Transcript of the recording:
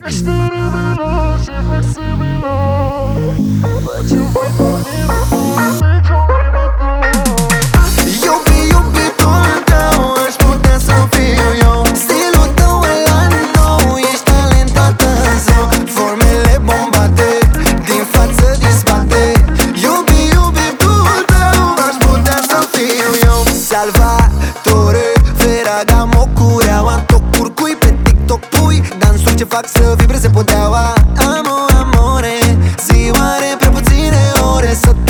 Ești oribilă și flexibilă, faci un băi cu mine, nici o vorbă tu. Iubitul tău, aș putea să fiu eu. Stilul tău e la nou, ești talentată în zău. Formele bombate, din față dispate. Iubitul tău, aș putea să fiu eu. Salvatore, Ferragamo, cureaua. Tocuri cui pe TikTok pui dansuri ce fac să vibreze podeaua. Amore, ziua are prea puține ore să